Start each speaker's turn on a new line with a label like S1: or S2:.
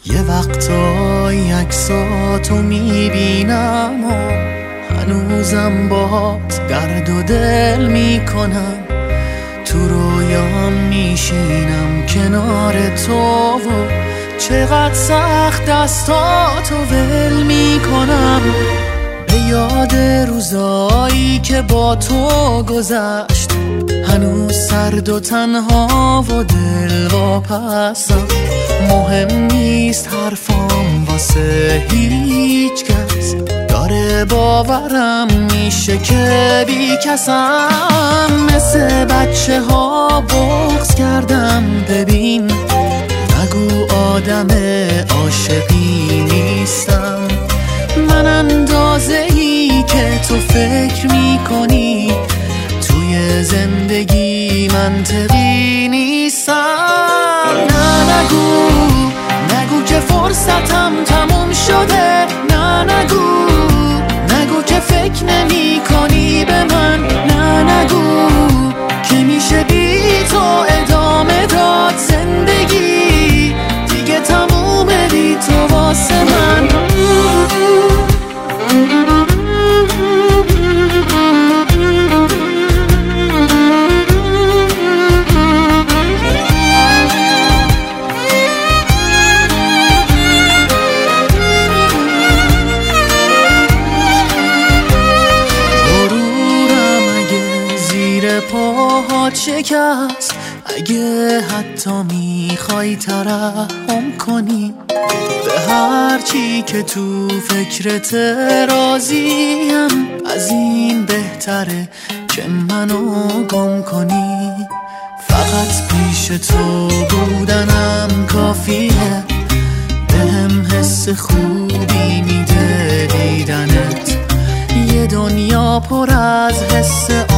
S1: یه وقتایی عکساتو میبینم و هنوزم باهات درد و دل میکنم. تو رویام میشینم کنار تو و چقدر سخت دستاتو ول میکنم. به یاد روزایی که با تو گذشت هنوز سرد و تنها و دل واپسم. مهم نیست حرفام واسه هیچ کس، داره باورم میشه که بی کسم. مثل بچه ها بغض کردم ببین، نگو آدم عاشقی نیستم. من اندازه‌ای که تو فکر میکنی توی زندگی منطقی نیستم. نه نگو که فرصتم تموم شده. نه نگو که فکر نمی کنی به من. نه نگو که میشه بی تو ادامه داد زندگی. دیگه تمومه بی تو واسه من. پاهات شکست، اگه حتی میخوای ترحم کنی به هر چی که تو فکرت راضیم. از این بهتره که منو گم کنی. فقط پیش تو بودنم کافیه، بهم حس خوبی میده دیدنت. یه دنیا پر از حس